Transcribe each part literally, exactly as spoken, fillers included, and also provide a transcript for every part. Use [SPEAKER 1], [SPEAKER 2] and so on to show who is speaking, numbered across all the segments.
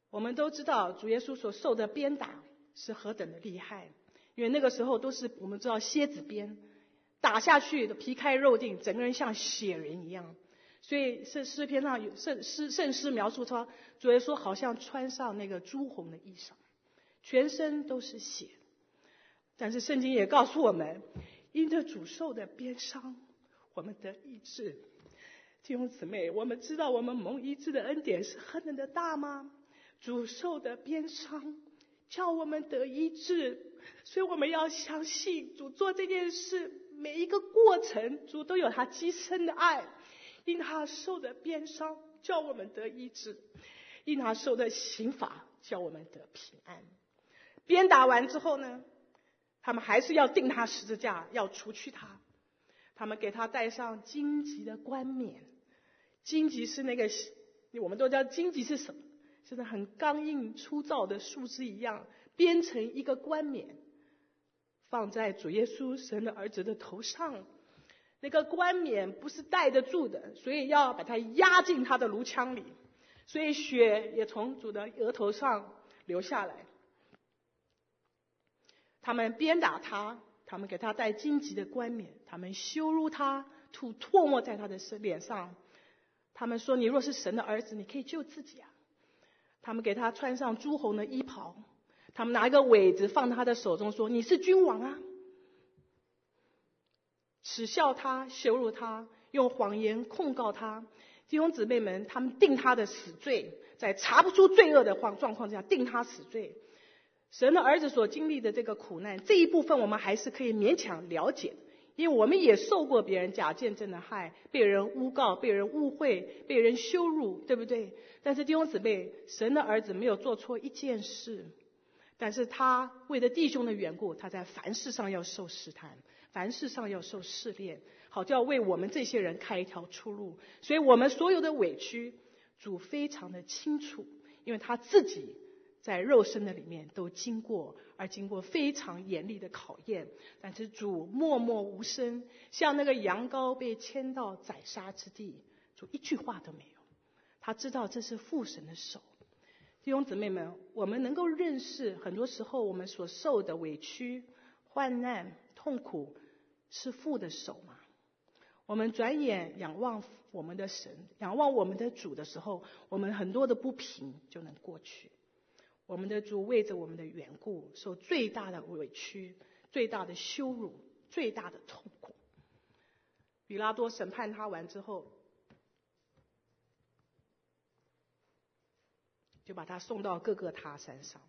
[SPEAKER 1] 我们都知道主耶稣所受的鞭打是何等的厉害，因为那个时候都是我们知道蝎子鞭，打下去的皮开肉尽，整个人像血人一样。所以是诗篇上有圣诗圣诗描述说，主耶稣好像穿上那个朱红的衣裳，全身都是血。但是圣经也告诉我们，因着主受的鞭伤，我们得医治。弟兄姊妹，我们知道我们蒙医治的恩典是何等的大吗？主受的鞭伤叫我们得医治，所以我们要相信主做这件事每一个过程，主都有他极深的爱。因他受的鞭伤叫我们得医治，因他受的刑罚叫我们得平安。鞭打完之后呢，他们还是要钉他十字架，要除去他。他们给他戴上荆棘的冠冕。荆棘是那个，我们都知道荆棘是什么，是那很刚硬粗糙的树枝一样，编成一个冠冕，放在主耶稣神的儿子的头上。那个冠冕不是戴得住的，所以要把它压进他的颅腔里，所以血也从主的额头上流下来。他们鞭打他，他们给他戴荆棘的冠冕，他们羞辱他，吐唾沫在他的脸上。他们说，你若是神的儿子，你可以救自己啊。他们给他穿上朱红的衣袍，他们拿一个苇子放在他的手中，说，你是君王啊。耻笑他，羞辱他，用谎言控告他。弟兄姊妹们，他们定他的死罪，在查不出罪恶的状况下定他死罪。神的儿子所经历的这个苦难，这一部分我们还是可以勉强了解的，因为我们也受过别人假见证的害，被人诬告，被人误会，被人羞辱，对不对？但是弟兄姊妹，神的儿子没有做错一件事，但是他为了弟兄的缘故，他在凡事上要受试探，凡事上要受试炼，好叫为我们这些人开一条出路。所以我们所有的委屈，主非常的清楚，因为他自己在肉身的里面都经过，而经过非常严厉的考验。但是主默默无声，像那个羊羔被牵到宰杀之地，主一句话都没有。他知道这是父神的手。弟兄姊妹们，我们能够认识很多时候我们所受的委屈、患难、痛苦是父的手吗？我们转眼仰望我们的神，仰望我们的主的时候，我们很多的不平就能过去。我们的主为着我们的缘故，受最大的委屈、最大的羞辱、最大的痛苦。比拉多审判他完之后，就把他送到各个他山上。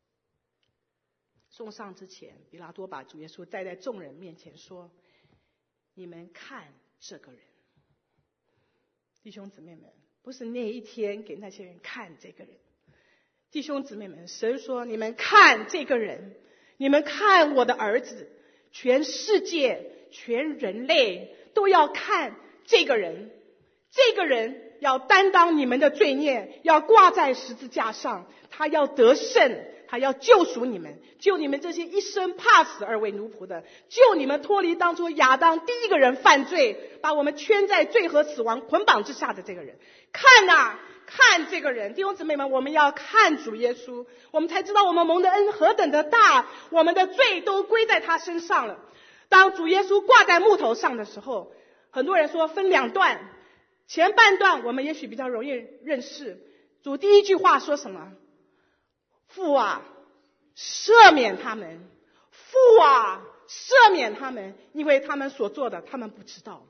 [SPEAKER 1] 送上之前，比拉多把主耶稣带在众人面前说，你们看这个人。弟兄姊妹们，不是那一天给那些人看这个人。弟兄姊妹们，神说，你们看这个人，你们看我的儿子，全世界全人类都要看这个人。这个人要担当你们的罪孽，要挂在十字架上，他要得胜，他要救赎你们，救你们这些一生怕死而为奴仆的，救你们脱离当初亚当第一个人犯罪，把我们圈在罪和死亡捆绑之下的这个人。看啊，看这个人。弟兄姊妹们，我们要看主耶稣，我们才知道我们蒙的恩何等的大，我们的罪都归在他身上了。当主耶稣挂在木头上的时候，很多人说分两段，前半段我们也许比较容易认识。主第一句话说什么？父啊，赦免他们，父啊，赦免他们，因为他们所做的他们不知道。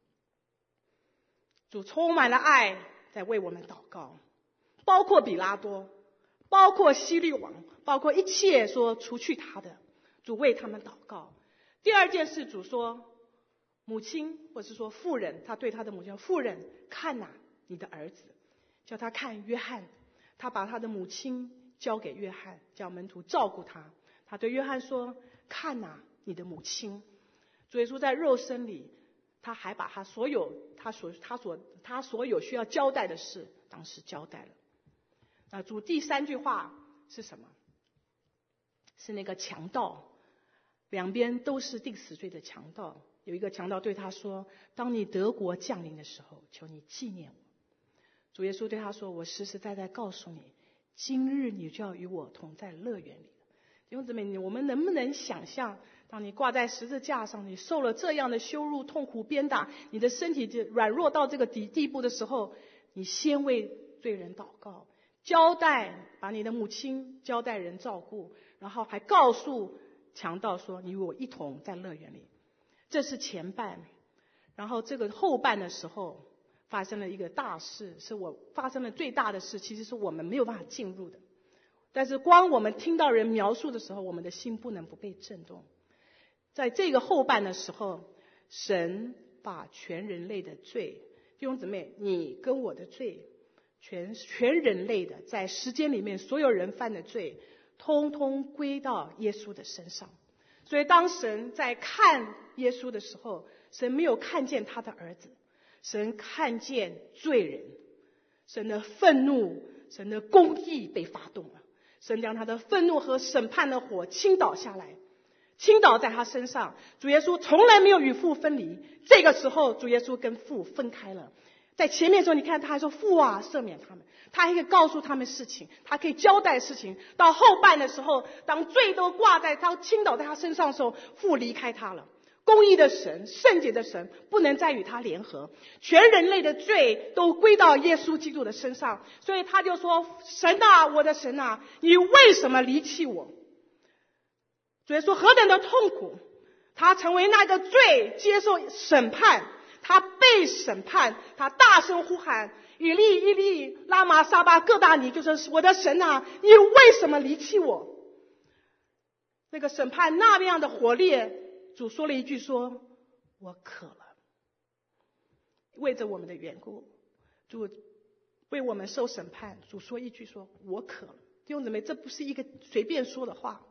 [SPEAKER 1] 主充满了爱在为我们祷告，包括比拉多，包括希律王，包括一切说除去他的，主为他们祷告。第二件事，主说母亲或是说妇人，他对他的母亲说，妇人，看哪，你的儿子，叫他看约翰。他把他的母亲交给约翰，叫门徒照顾他。他对约翰说，看哪，你的母亲。主耶稣在肉身里，他还把他所有他所他所他所有需要交代的事当时交代了。那主第三句话是什么？是那个强盗，两边都是定死罪的强盗。有一个强盗对他说，当你得国降临的时候，求你纪念我。主耶稣对他说，我实实在在告诉你， 今日你就要与我同在乐园里。弟兄姊妹，我们能不能想象，当你挂在十字架上，你受了这样的羞辱、痛苦、鞭打，你的身体就软弱到这个地地步的时候，你先为罪人祷告，交代把你的母亲交代人照顾，然后还告诉强盗说，你与我一同在乐园里。这是前半。然后这个后半的时候发生了一个大事，是我发生了最大的事，其实是我们没有办法进入的。但是光我们听到人描述的时候，我们的心不能不被震动。在这个后半的时候，神把全人类的罪，弟兄姊妹，你跟我的罪，全全人类的，在时间里面所有人犯的罪，通通归到耶稣的身上。所以当神在看耶稣的时候，神没有看见他的儿子，神看见罪人。神的愤怒，神的公义被发动了，神将他的愤怒和审判的火倾倒下来，倾倒在他身上。主耶稣从来没有与父分离，这个时候主耶稣跟父分开了。在前面的时候你看他还说，父啊赦免他们，他还可以告诉他们事情，他可以交代事情。到后半的时候，当罪都挂在他倾倒在他身上的时候，父离开他了。公义的神，圣洁的神不能再与他联合，全人类的罪都归到耶稣基督的身上。所以他就说，神啊，我的神啊，你为什么离弃我？主耶稣何等的痛苦，他成为那个罪，接受审判，他被审判，他大声呼喊，以利以利拉玛撒巴各大尼，就是我的神啊，你为什么离弃我？那个审判那样的火烈，主说了一句说，我渴了。为着我们的缘故，主为我们受审判，主说一句说，我渴了。弟兄姊妹，这不是一个随便说的话。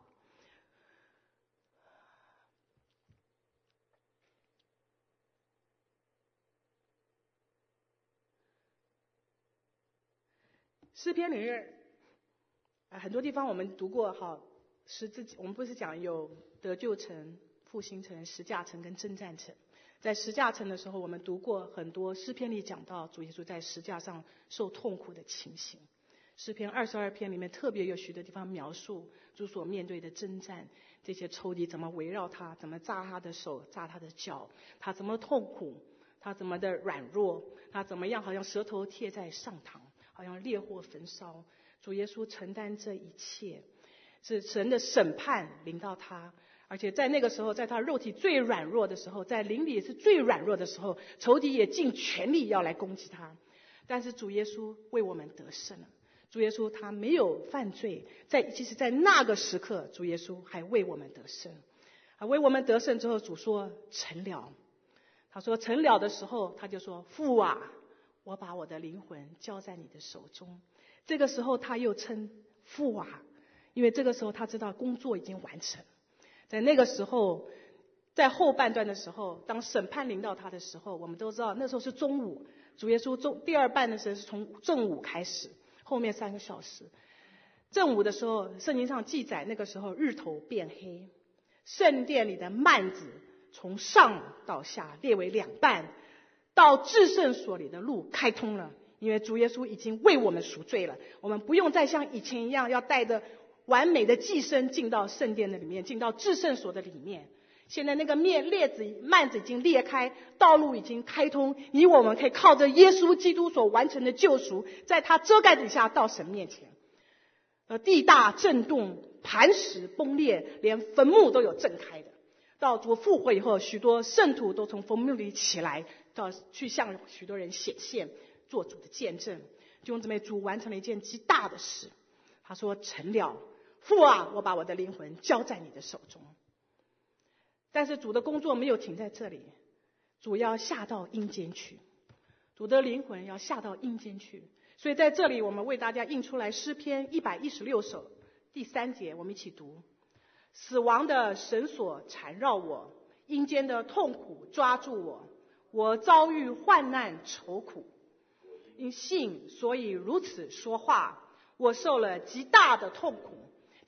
[SPEAKER 1] 诗篇里面啊，很多地方我们读过哈，十字我们不是讲有得救城、复兴城、十架城跟征战城。在十架城的时候，我们读过很多诗篇里讲到主耶稣在十架上受痛苦的情形。诗篇二十二篇里面特别有许多地方描述主所面对的征战，这些仇敌怎么围绕他，怎么扎他的手、扎他的脚，他怎么痛苦，他怎么的软弱，他怎么样好像舌头贴在上膛，好像烈火焚烧。主耶稣承担这一切，是神的审判临到他。而且在那个时候，在他肉体最软弱的时候，在灵里也是最软弱的时候，仇敌也尽全力要来攻击他。但是主耶稣为我们得胜了。主耶稣他没有犯罪，在其实在那个时刻，主耶稣还为我们得胜。啊，为我们得胜之后，主说成了。他说成了的时候，他就说，父啊，我把我的灵魂交在你的手中。这个时候他又称父啊，因为这个时候他知道工作已经完成。在那个时候，在后半段的时候，当审判临到他的时候，我们都知道那时候是中午，主耶稣中第二半的时候是从正午开始，后面三个小时。正午的时候，圣经上记载那个时候日头变黑，圣殿里的幔子从上到下裂为两半，到至圣所里的路开通了。因为主耶稣已经为我们赎罪了，我们不用再像以前一样要带着完美的祭牲进到圣殿的里面，进到至圣所的里面。现在那个面裂子幔子已经裂开，道路已经开通，你我们可以靠着耶稣基督所完成的救赎，在他遮盖底下到神面前。呃，地大震动，磐石崩裂，连坟墓都有震开的。到主复活以后，许多圣徒都从坟墓里起来，到去向许多人显现，做主的见证。弟兄姊妹，主完成了一件极大的事。他说成了，父啊，我把我的灵魂交在你的手中。但是主的工作没有停在这里，主要下到阴间去，主的灵魂要下到阴间去。所以在这里我们为大家印出来诗篇一百一十六首第三节，我们一起读。死亡的绳索缠绕我，阴间的痛苦抓住我，我遭遇患难愁苦，因信所以如此说话，我受了极大的痛苦，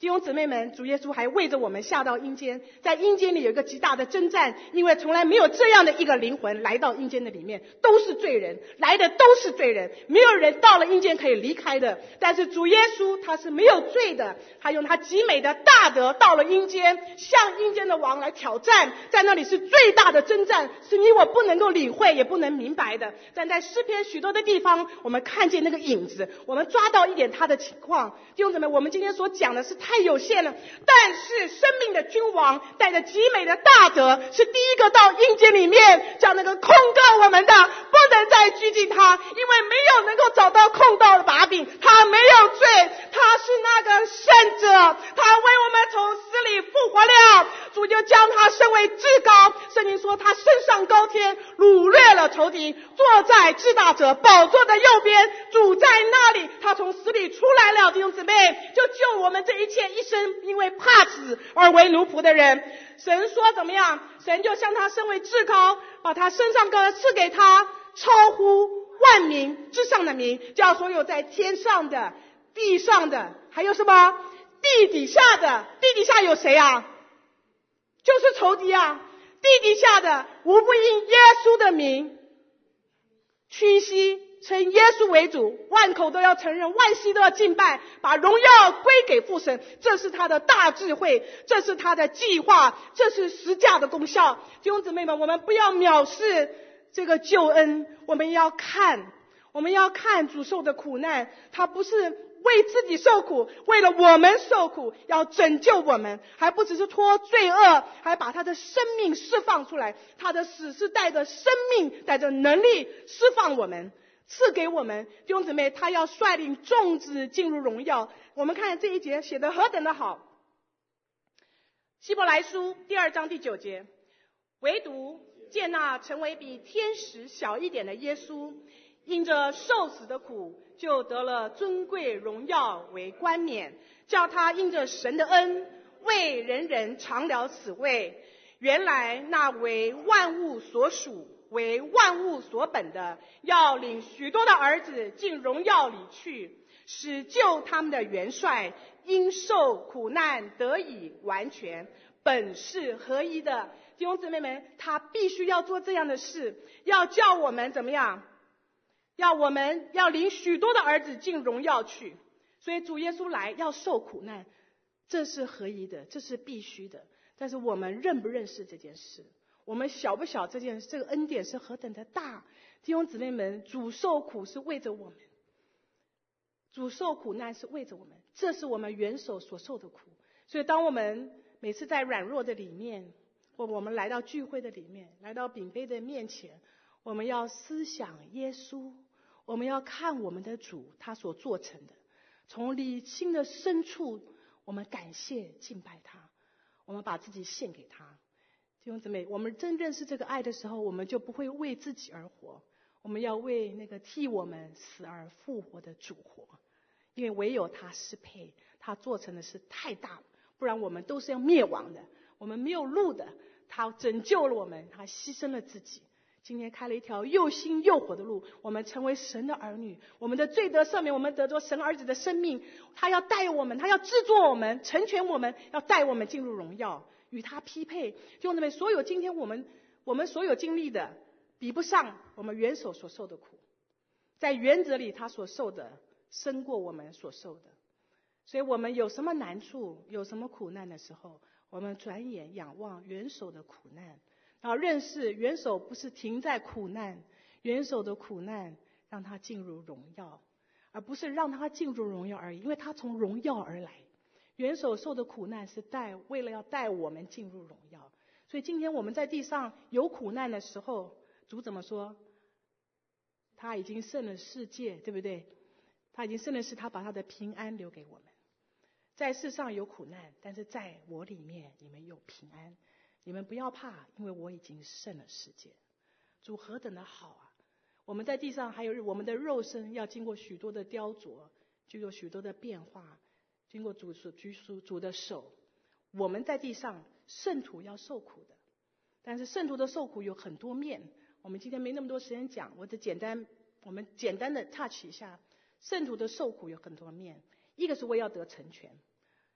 [SPEAKER 1] 弟兄姊妹们，主耶稣还为着我们下到阴间，在阴间里有一个极大的征战，因为从来没有这样的一个灵魂来到阴间的里面，都是罪人，来的都是罪人，没有人到了阴间可以离开的。但是主耶稣他是没有罪的，他用他极美的大德到了阴间，向阴间的王来挑战，在那里是最大的征战，是你我不能够领会也不能明白的。但在诗篇许多的地方，我们看见那个影子，我们抓到一点他的情况。弟兄姊妹，我们今天所讲的是太有限了，但是生命的君王带着极美的大德，是第一个到阴间里面将那个控告我们的不能再拘禁他，因为没有能够找到控告的把柄，他没有罪，他是那个圣者，他为我们从死里复活了，主就将他升为至高。圣经说他升上高天，掳掠了仇敌，坐在至大者宝座的右边，主在那里，他从死里出来了。弟兄姊妹，就救我们这一切一生因为怕死而为奴仆的人。神说怎么样？神就向他升为至高，把他身上个赐给他超乎万民之上的名，叫所有在天上的、地上的，还有什么地底下的。地底下有谁啊？就是仇敌啊。地底下的无不因耶稣的名屈膝，称耶稣为主，万口都要承认，万膝都要敬拜，把荣耀归给父神。这是他的大智慧，这是他的计划，这是十架的功效。弟兄姊妹们，我们不要藐视这个救恩，我们要看，我们要看主受的苦难，他不是为自己受苦，为了我们受苦，要拯救我们，还不只是脱罪恶，还把他的生命释放出来。他的死是带着生命，带着能力释放我们，赐给我们。弟兄姊妹，他要率领众子进入荣耀。我们看这一节写得何等的好。希伯来书第二章第九节，唯独见那成为比天使小一点的耶稣，因着受死的苦，就得了尊贵荣耀为冠冕，叫他因着神的恩，为人人尝了此味。原来那为万物所属，为万物所本的，要领许多的儿子进荣耀里去，使救他们的元帅因受苦难得以完全，本是合一的。弟兄姊妹们，他必须要做这样的事，要叫我们怎么样？要我们要领许多的儿子进荣耀去。所以主耶稣来要受苦难，这是合一的，这是必须的。但是我们认不认识这件事？我们晓不晓这件事？这个恩典是何等的大？弟兄姊妹们，主受苦是为着我们，主受苦难是为着我们，这是我们元首所受的苦。所以当我们每次在软弱的里面，或我们来到聚会的里面，来到饼杯的面前，我们要思想耶稣，我们要看我们的主他所做成的，从里心的深处我们感谢敬拜他，我们把自己献给他。弟兄姊妹，我们真认识这个爱的时候，我们就不会为自己而活，我们要为那个替我们死而复活的主活，因为唯有他是配，他做成的事太大了，不然我们都是要灭亡的，我们没有路的。他拯救了我们，他牺牲了自己，今天开了一条又新又活的路，我们成为神的儿女，我们的罪得赦免，我们得着神儿子的生命。他要带我们，他要制作我们，成全我们，要带我们进入荣耀，与他匹配。弟兄姊妹，所有今天我们我们所有经历的，比不上我们元首所受的苦，在原则里他所受的胜过我们所受的。所以我们有什么难处，有什么苦难的时候，我们转眼仰望元首的苦难，然后认识元首不是停在苦难，元首的苦难让他进入荣耀，而不是让他进入荣耀而已，因为他从荣耀而来。元首受的苦难是带为了要带我们进入荣耀。所以今天我们在地上有苦难的时候，主怎么说？他已经胜了世界，对不对？他已经胜了世，他把他的平安留给我们。在世上有苦难，但是在我里面你们有平安，你们不要怕，因为我已经胜了世界。主何等的好啊！我们在地上还有我们的肉身要经过许多的雕琢，经过许多的变化，经过主所居属主的手。我们在地上圣徒要受苦的，但是圣徒的受苦有很多面，我们今天没那么多时间讲，我只简单我们简单的 touch 一下。圣徒的受苦有很多面，一个是为要得成全，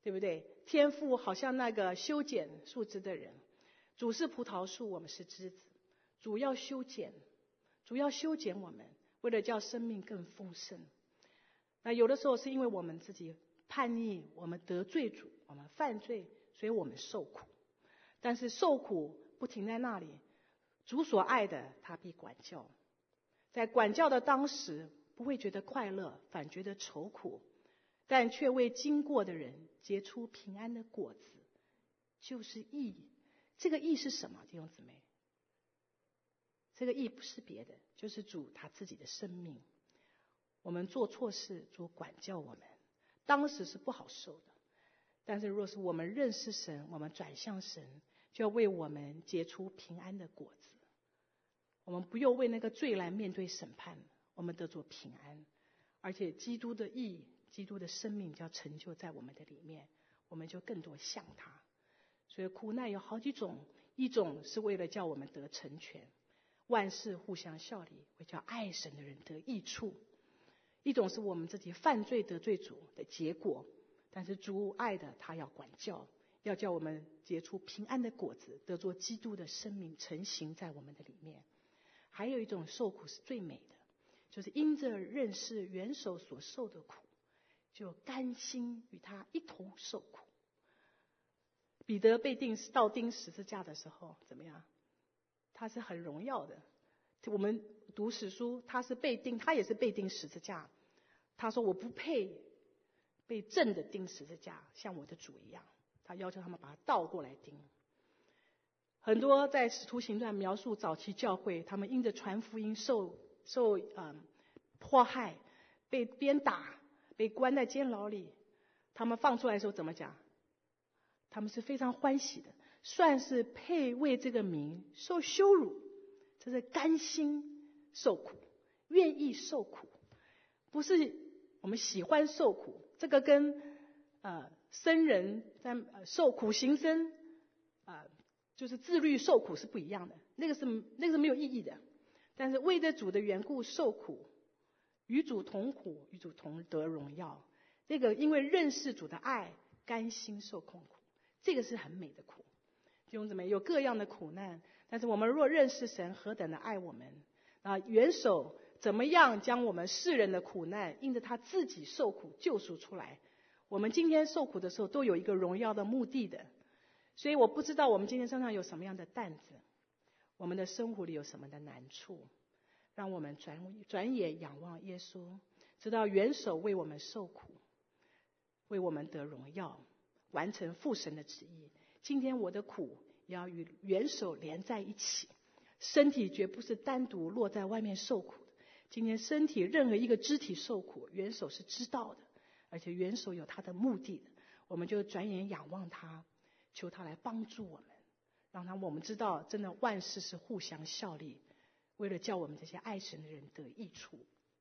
[SPEAKER 1] 对不对？天父好像那个修剪树枝的人，主是葡萄树，我们是枝子，主要修剪，主要修剪我们，为了叫生命更丰盛。那有的时候是因为我们自己叛逆，我们得罪主，我们犯罪，所以我们受苦。但是受苦不停在那里，主所爱的他必管教，在管教的当时不会觉得快乐，反觉得愁苦，但却为经过的人结出平安的果子，就是义。这个义是什么，弟兄姊妹？这个义不是别的，就是主他自己的生命。我们做错事，主管教我们，当时是不好受的，但是若是我们认识神，我们转向神，就要为我们结出平安的果子。我们不用为那个罪来面对审判，我们得做平安，而且基督的义，基督的生命就要成就在我们的里面，我们就更多像他。所以苦难有好几种，一种是为了叫我们得成全，万事互相效力，为叫爱神的人得益处；一种是我们自己犯罪得罪主的结果，但是主爱的他要管教，要叫我们结出平安的果子，得做基督的生命成形在我们的里面。还有一种受苦是最美的，就是因着认识元首所受的苦，就甘心与他一同受苦。彼得被钉倒钉十字架的时候怎么样？他是很荣耀的。我们读史书，他是被钉，他也是被钉十字架。他说我不配被正的钉十字架，像我的主一样。他要求他们把他倒过来钉。很多在使徒行传描述早期教会，他们因着传福音受受呃迫害，被鞭打，被关在监牢里。他们放出来的时候怎么讲？他们是非常欢喜的，算是配为这个名受羞辱，这是甘心受苦，愿意受苦，不是我们喜欢受苦。这个跟呃僧人在呃受苦行僧啊、呃，就是自律受苦是不一样的，那个是那个是没有意义的。但是为着主的缘故受苦，与主同苦，与主同得荣耀，那个因为认识主的爱，甘心受痛苦。这个是很美的苦。弟兄姊妹，有各样的苦难，但是我们若认识神何等的爱我们啊，元首怎么样将我们世人的苦难因着他自己受苦救赎出来，我们今天受苦的时候都有一个荣耀的目的的。所以我不知道我们今天身上有什么样的担子，我们的生活里有什么的难处，让我们转转眼仰望耶稣，知道元首为我们受苦，为我们得荣耀，完成父神的旨意。今天我的苦也要与元首连在一起，身体绝不是单独落在外面受苦的。今天身体任何一个肢体受苦，元首是知道的，而且元首有他的目的的。我们就转眼仰望他，求他来帮助我们，让他我们知道真的万事是互相效力，为了叫我们这些爱神的人得益处。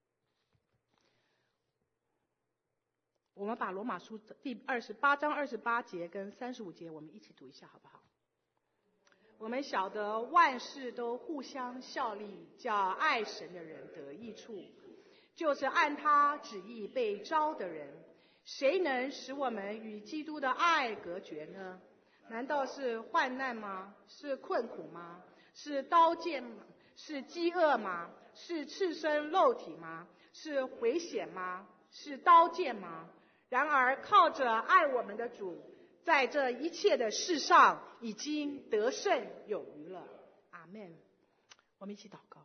[SPEAKER 1] 我们把罗马书第二十八章二十八节跟三十五节我们一起读一下好不好？我们晓得万事都互相效力，叫爱神的人得益处，就是按他旨意被招的人。谁能使我们与基督的爱隔绝呢？难道是患难吗？是困苦吗？是刀剑吗？是饥饿吗？是赤身肉体吗？是危险吗？是刀剑吗？然而靠着爱我们的主，在这一切的事上已经得胜有余了。阿们。我们一起祷告。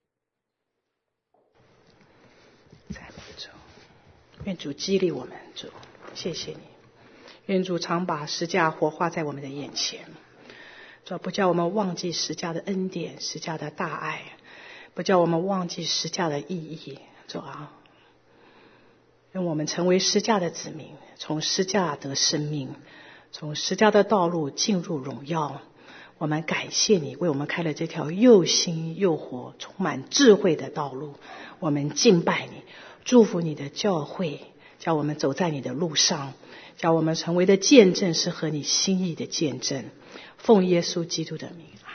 [SPEAKER 1] 赞美主，愿主激励我们，主谢谢你。愿主常把十架活化在我们的眼前，主不叫我们忘记十架的恩典，十架的大爱，不叫我们忘记十架的意义。主啊，让我们成为十架的子民，从十架得生命，从十架的道路进入荣耀。我们感谢你为我们开了这条又新又活充满智慧的道路，我们敬拜你，祝福你的教会，叫我们走在你的路上，叫我们成为的见证是合你心意的见证。奉耶稣基督的名。